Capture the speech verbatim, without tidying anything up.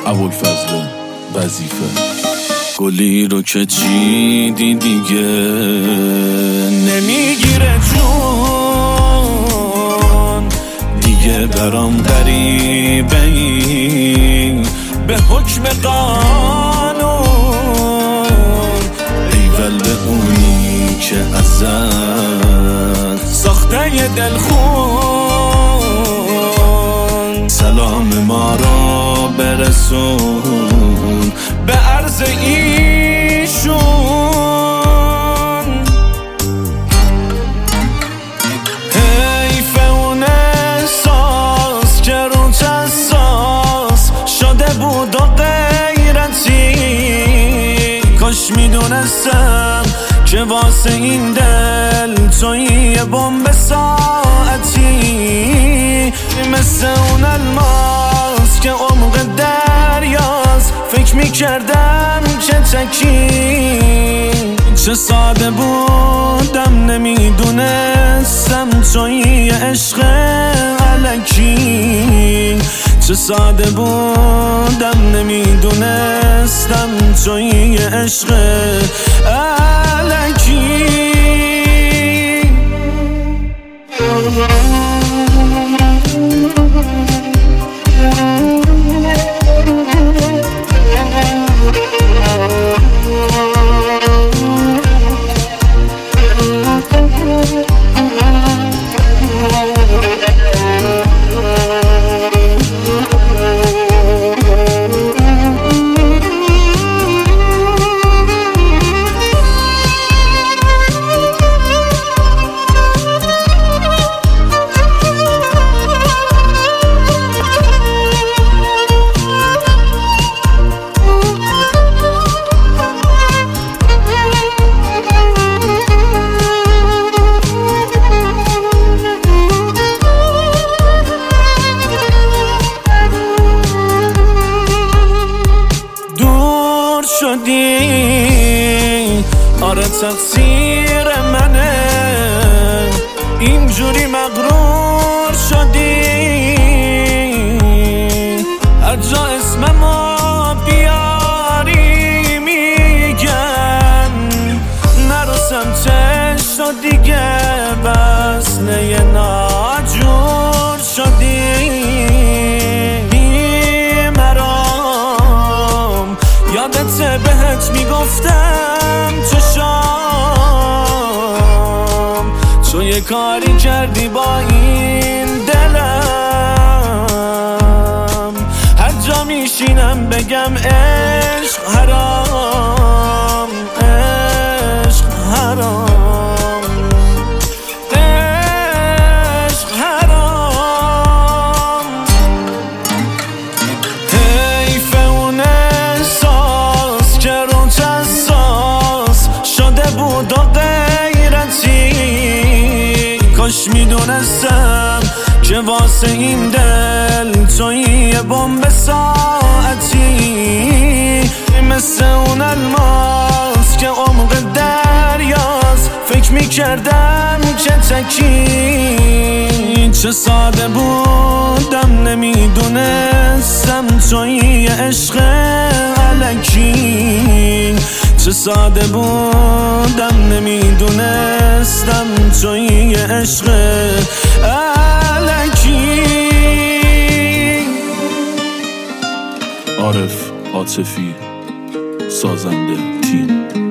ابوالفضل وظیفه. گلی رو که چیدی دیگه نمیگیره جون، دیگه برام غریبه ای به حکم قانون. ایول به اونی که ازت ساخته ی دلخون، سلام ما رو برسون به عرض ایشون. حیف اون احساس که روت اساس شده بود و غیرتی، کاش میدونستم که واسه این دل توی یه بمب ساعتی، مثل اون الماس که عمق دریاست. فکر میکردم که تکی، چه ساده بودم نمیدونستم توی یه عشق الکی. چه ساده بودم نمیدونستم توی یه عشق الکی. آره تقصیر منه اینجوری مغرور شدی، هر جا اسممو بیاری میگن نرو سمتش تو دیگه، وصله ناجور شدی. بیمرام یادت بهت میگفتم تو شام، تو یه کاری کردی با این دلم، هر جا میشینم بگم عشق حرام، عشق حرام، عشق حرام. حیف اون احساس که روت اساس شده بود و غیرتی، کاش میدونستم که واسه این دل توی یه بمب ساعتی، مثل اون الماس که عمق دریاست. فکر میکردم که تکی، چه ساده بودم نمیدونستم توی یه عشق الکی. چه ساده بودم نمیدونستم توی یه عشق الکی. عارف عاطفی، سازنده تیم.